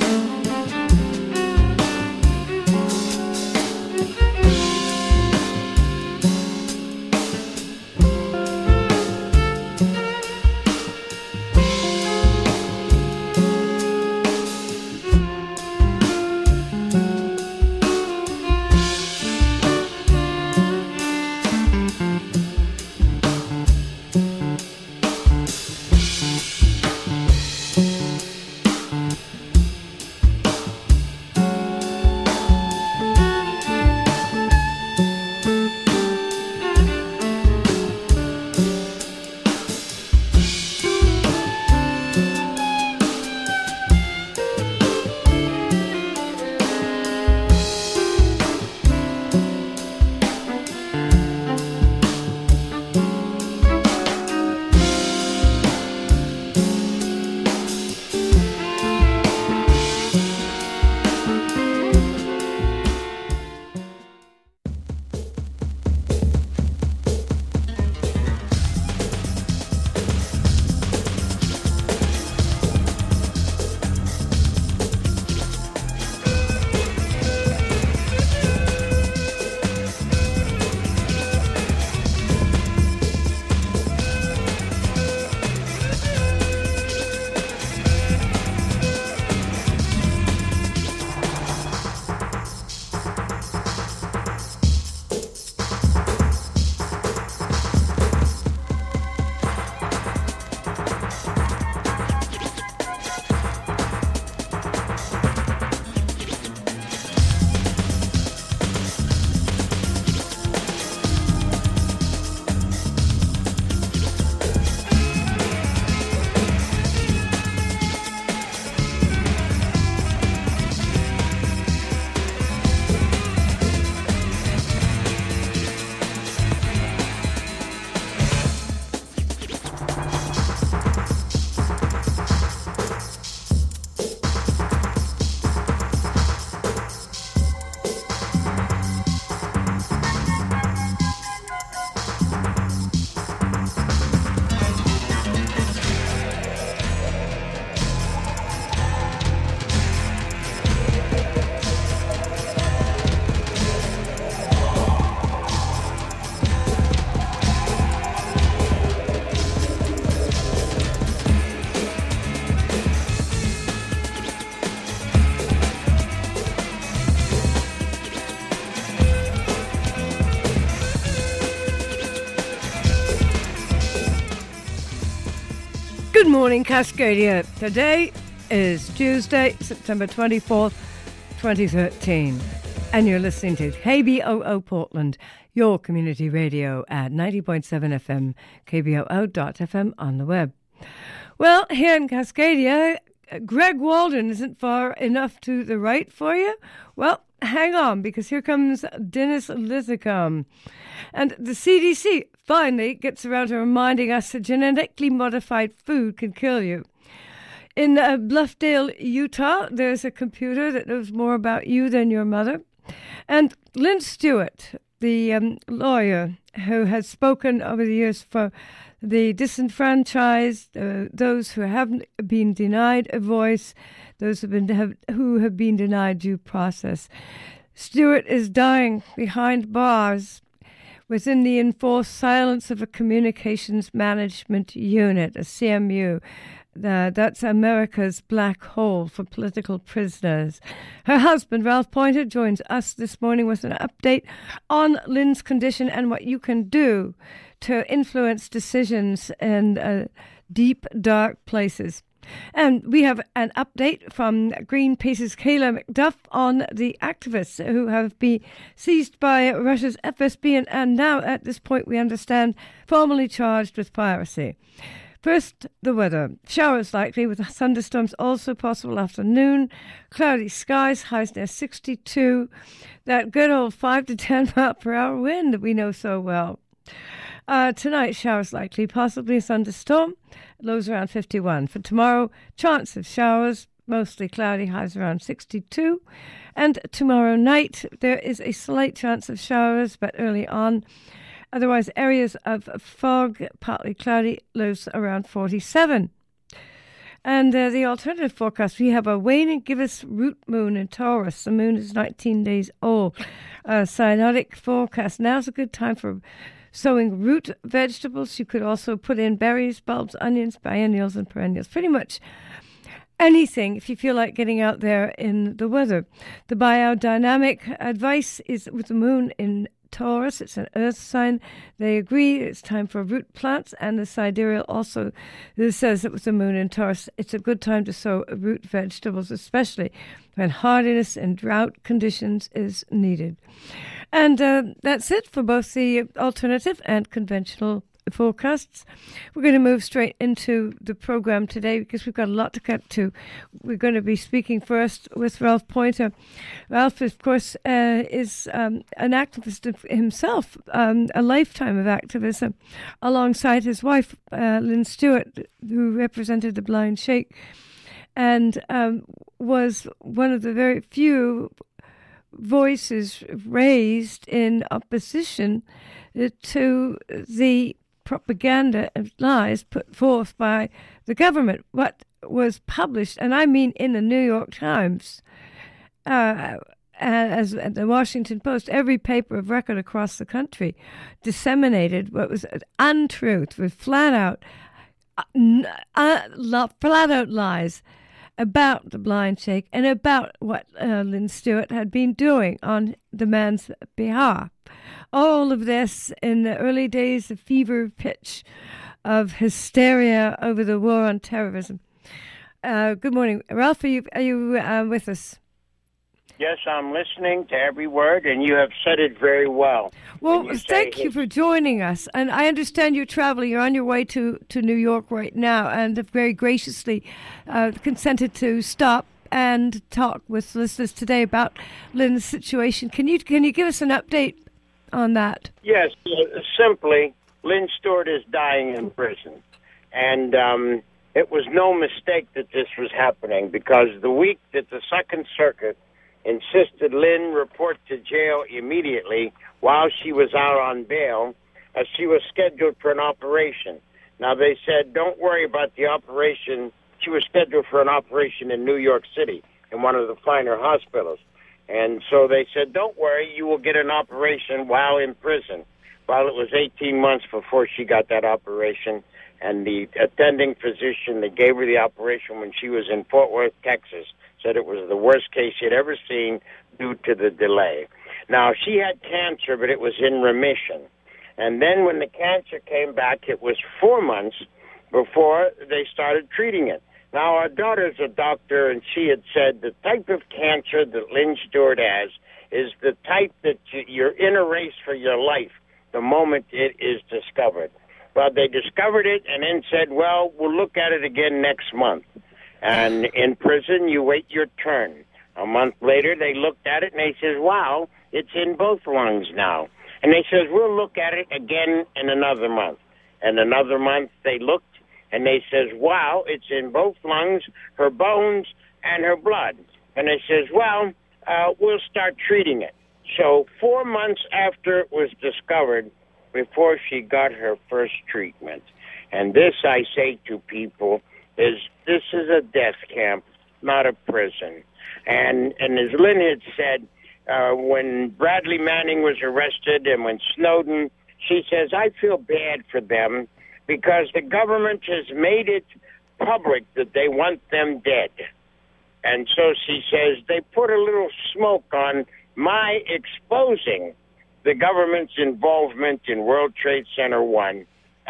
Good morning, Cascadia. Today is Tuesday, September 24th, 2013. And you're listening to KBOO Portland, your community radio at 90.7 FM, KBOO.FM on the web. Well, here in Cascadia, Greg Walden isn't far enough to the right for you. Well, hang on, because here comes Dennis Linthicum. And the CDC finally gets around to reminding us that genetically modified food can kill you. In Bluffdale, Utah, there's a computer that knows more about you than your mother. And Lynn Stewart, the lawyer who has spoken over the years for the disenfranchised, those who haven't been denied a voice, those who have been denied due process. Stewart is dying behind bars within the enforced silence of a communications management unit, a CMU. That's America's black hole for political prisoners. Her husband, Ralph Pointer, joins us this morning with an update on Lynn's condition and what you can do to influence decisions in deep, dark places. And we have an update from Greenpeace's Kayla McDuff on the activists who have been seized by Russia's FSB and now, at this point, we understand, formally charged with piracy. First, the weather. Showers likely with thunderstorms also possible afternoon. Cloudy skies, highs near 62. That good old 5 to 10 mile per hour wind that we know so well. Tonight, showers likely, possibly a thunderstorm. Lows around 51. For tomorrow, chance of showers, mostly cloudy, highs around 62. And tomorrow night, there is a slight chance of showers, but early on. Otherwise, areas of fog, partly cloudy, lows around 47. And the alternative forecast, we have a waning gibbous root moon in Taurus. The moon is 19 days old. Cyanotic forecast. Now's a good time for sowing root vegetables. You could also put in berries, bulbs, onions, biennials, and perennials. Pretty much anything if you feel like getting out there in the weather. The biodynamic advice is with the moon in Taurus. It's an earth sign. They agree it's time for root plants, and the sidereal also says that with the moon in Taurus, it's a good time to sow root vegetables, especially when hardiness and drought conditions is needed. And that's it for both the alternative and conventional forecasts. We're going to move straight into the program today because we've got a lot to get to. We're going to be speaking first with Ralph Poynter. Ralph, of course, is an activist himself, a lifetime of activism, alongside his wife, Lynn Stewart, who represented the Blind Sheikh, and was one of the very few voices raised in opposition to the propaganda and lies put forth by the government. What was published, and I mean in the New York Times, as the Washington Post, every paper of record across the country disseminated what was an untruth with flat out lies about the Blind Sheikh and about what Lynn Stewart had been doing on the man's behalf. All of this in the early days, the fever pitch of hysteria over the war on terrorism. Good morning. Ralph, are you with us? Yes, I'm listening to every word, and you have said it very well. Well, thank you for joining us. And I understand you're traveling. You're on your way to New York right now, and have very graciously consented to stop and talk with listeners today about Lynn's situation. Can you give us an update on that? Yes, simply, Lynn Stewart is dying in prison. And it was no mistake that this was happening, because the week that the Second Circuit insisted Lynn report to jail immediately while she was out on bail, as she was scheduled for an operation. Now, they said, don't worry about the operation. She was scheduled for an operation in New York City in one of the finer hospitals. And so they said, don't worry, you will get an operation while in prison. Well, it was 18 months before she got that operation, and the attending physician that gave her the operation when she was in Fort Worth, Texas, said it was the worst case she'd ever seen due to the delay. Now, she had cancer, but it was in remission. And then when the cancer came back, it was 4 months before they started treating it. Now, our daughter's a doctor, and she had said the type of cancer that Lynn Stewart has is the type that you're in a race for your life the moment it is discovered. Well, they discovered it and then said, well, we'll look at it again next month. And in prison, you wait your turn. A month later, they looked at it, and they says, wow, it's in both lungs now. And they says, we'll look at it again in another month. And another month, they looked, and they says, wow, it's in both lungs, her bones, and her blood. And they says, well, we'll start treating it. So 4 months after it was discovered, before she got her first treatment. And this, I say to people, this is a death camp, not a prison. And as Lynn had said, when Bradley Manning was arrested and when Snowden, she says, I feel bad for them because the government has made it public that they want them dead. And so she says, they put a little smoke on my exposing the government's involvement in World Trade Center 1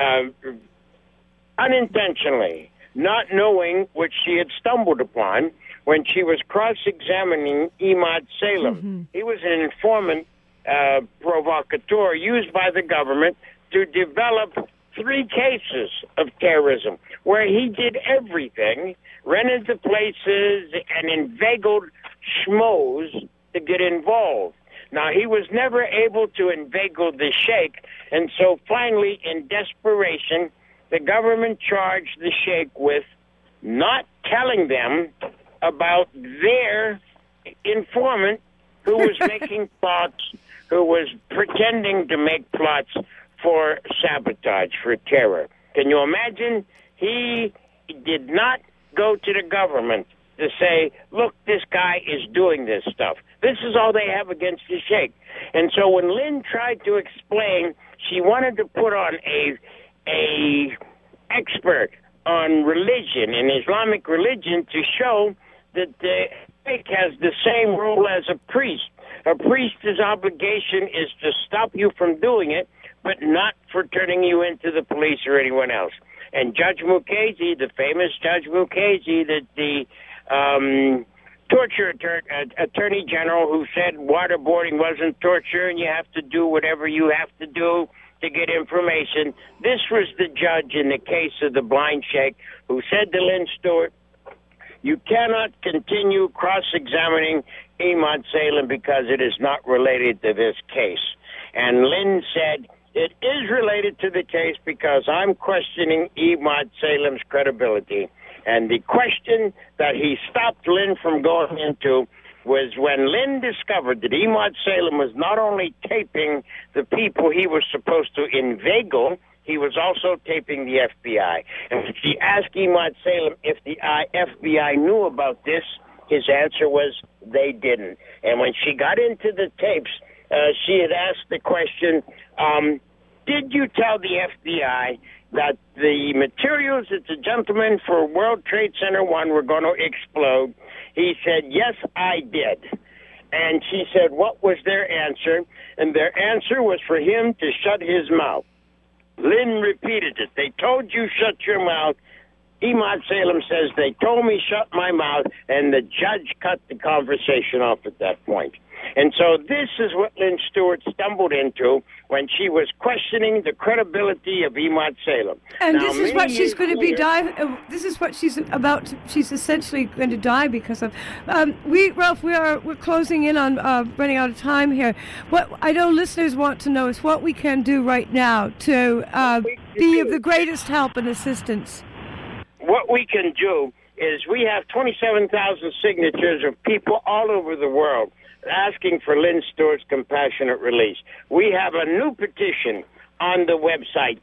unintentionally, not knowing what she had stumbled upon when she was cross-examining Emad Salem. Mm-hmm. He was an informant provocateur used by the government to develop 3 cases of terrorism, where he did everything, rented the places, and inveigled schmoes to get involved. Now, he was never able to inveigle the Sheikh, and so finally, in desperation, the government charged the Sheikh with not telling them about their informant who was making plots, who was pretending to make plots for sabotage, for terror. Can you imagine? He did not go to the government to say, look, this guy is doing this stuff. This is all they have against the sheikh. And so when Lynn tried to explain, she wanted to put on a expert on religion and Islamic religion to show that the sheikh has the same role as a priest. A priest's obligation is to stop you from doing it, but not for turning you into the police or anyone else. And Judge Mukasey, the famous Judge Mukasey, that the torture attorney general who said waterboarding wasn't torture and you have to do whatever you have to do to get information. This was the judge in the case of the blind sheikh who said to Lynn Stewart, you cannot continue cross-examining Imad Salem because it is not related to this case. And Lynn said, it is related to the case because I'm questioning Imad Salem's credibility. And the question that he stopped Lynn from going into was when Lynn discovered that Imad Salem was not only taping the people he was supposed to inveigle, he was also taping the FBI. And when she asked Imad Salem if the FBI knew about this, his answer was they didn't. And when she got into the tapes, she had asked the question, did you tell the FBI that the materials at the gentleman for World Trade Center 1 were going to explode? He said, yes, I did. And she said, what was their answer? And their answer was for him to shut his mouth. Lynn repeated it. They told you shut your mouth. Imad Salem says, they told me shut my mouth, and the judge cut the conversation off at that point. And so this is what Lynn Stewart stumbled into when she was questioning the credibility of Imad Salem. And now, this is what she's going to be this is what she's about. She's essentially going to die because of. Ralph, we're closing in on running out of time here. What I know listeners want to know is what we can do right now to be of the greatest help and assistance. What we can do is we have 27,000 signatures of people all over the world asking for Lynn Stewart's compassionate release. We have a new petition on the website,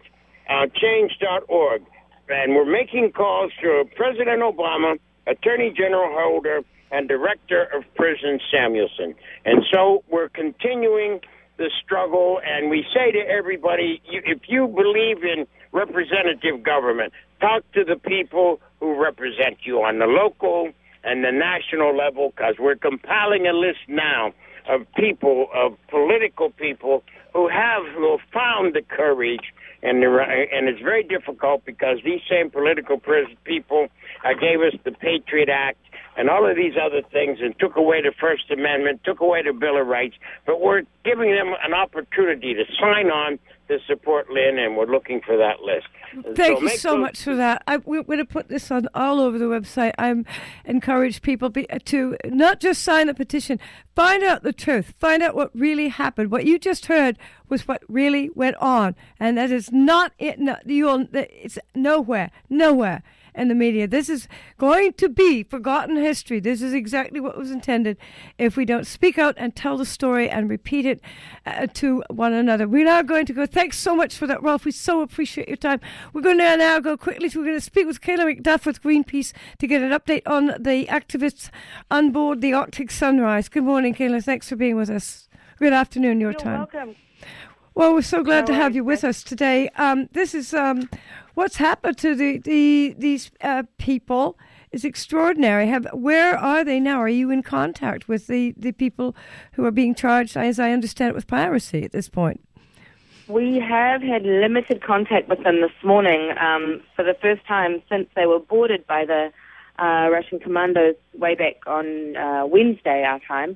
change.org, and we're making calls to President Obama, Attorney General Holder, and Director of Prisons Samuelson. And so we're continuing the struggle, and we say to everybody, if you believe in representative government, talk to the people who represent you on the local and the national level, because we're compiling a list now of people, of political people who have found the courage, and it's very difficult because these same political people gave us the Patriot Act and all of these other things and took away the First Amendment, took away the Bill of Rights, but we're giving them an opportunity to sign on to support Lynn, and we're looking for that list. Thank you so much for that. We're going to put this on all over the website. I encourage people to not just sign the petition, find out the truth, find out what really happened. What you just heard was what really went on, and that is not it. It's nowhere in the media. This is going to be forgotten history. This is exactly what was intended if we don't speak out and tell the story and repeat it to one another. We're now going to go. Thanks so much for that, Ralph. We so appreciate your time. We're going to now go quickly. We're going to speak with Kayla McDuff with Greenpeace to get an update on the activists on board the Arctic Sunrise. Good morning, Kayla. Thanks for being with us. Good afternoon, your time. You're welcome. Well, we're so glad to have you with us today. This is what's happened to these people is extraordinary. Where are they now? Are you in contact with the people who are being charged, as I understand it, with piracy at this point? We have had limited contact with them this morning for the first time since they were boarded by the Russian commandos way back on Wednesday, our time.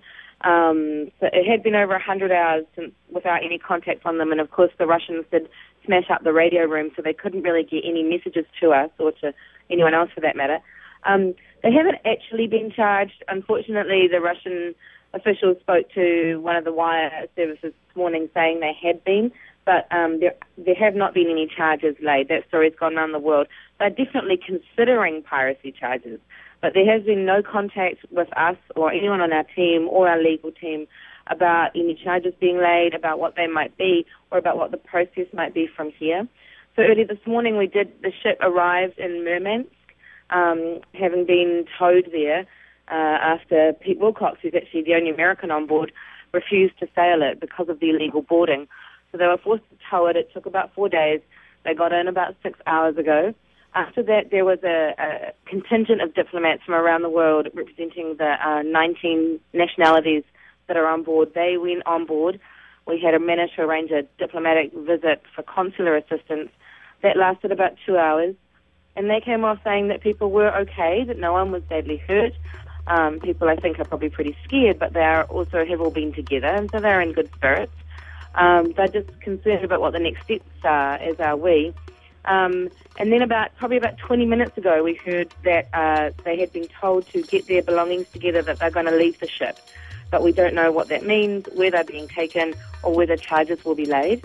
So it had been over 100 hours without any contact from them, and of course the Russians did smash up the radio room, so they couldn't really get any messages to us or to anyone else for that matter. They haven't actually been charged. Unfortunately, the Russian officials spoke to one of the wire services this morning saying they had been, but there have not been any charges laid. That story's gone around the world. They're definitely considering piracy charges, but there has been no contact with us or anyone on our team or our legal team about any charges being laid, about what they might be, or about what the process might be from here. So early this morning, the ship arrived in Murmansk, having been towed there after Pete Wilcox, who's actually the only American on board, refused to sail it because of the illegal boarding. So they were forced to tow it. It took about 4 days. They got in about 6 hours ago. After that, there was a contingent of diplomats from around the world representing the 19 nationalities that are on board. They went on board. We had managed to arrange a diplomatic visit for consular assistance. That lasted about 2 hours. And they came off saying that people were okay, that no one was badly hurt. People, I think, are probably pretty scared, but they have all been together, and so they're in good spirits. They're just concerned about what the next steps are, as are we. And then probably about 20 minutes ago, we heard that they had been told to get their belongings together, that they're going to leave the ship. But we don't know what that means, where they're being taken, or whether charges will be laid.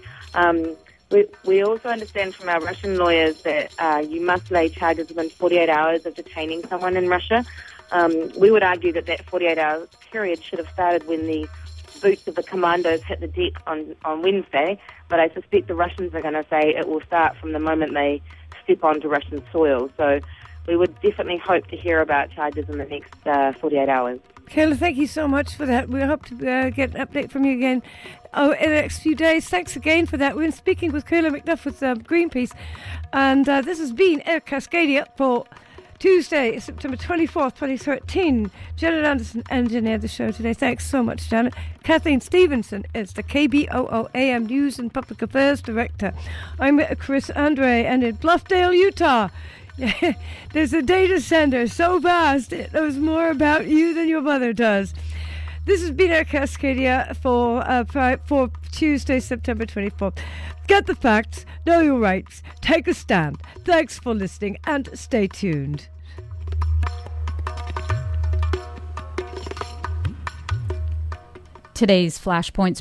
We also understand from our Russian lawyers that you must lay charges within 48 hours of detaining someone in Russia. We would argue that 48-hour period should have started when the boots of the commandos hit the deck on Wednesday, but I suspect the Russians are going to say it will start from the moment they step onto Russian soil. So we would definitely hope to hear about charges in the next 48 hours. Kayla, thank you so much for that. We hope to get an update from you again in the next few days. Thanks again for that. We're speaking with Kayla McDuff with Greenpeace, and this has been Air Cascadia for Tuesday, September 24th, 2013. Janet Anderson engineered the show today. Thanks so much, Janet. Kathleen Stevenson is the KBOO AM News and Public Affairs Director. I'm Chris Andre, and in Bluffdale, Utah, there's a data center so vast it knows more about you than your mother does. This has been Air Cascadia for Tuesday, September 24th. Get the facts, know your rights, take a stand. Thanks for listening, and stay tuned. Today's Flashpoints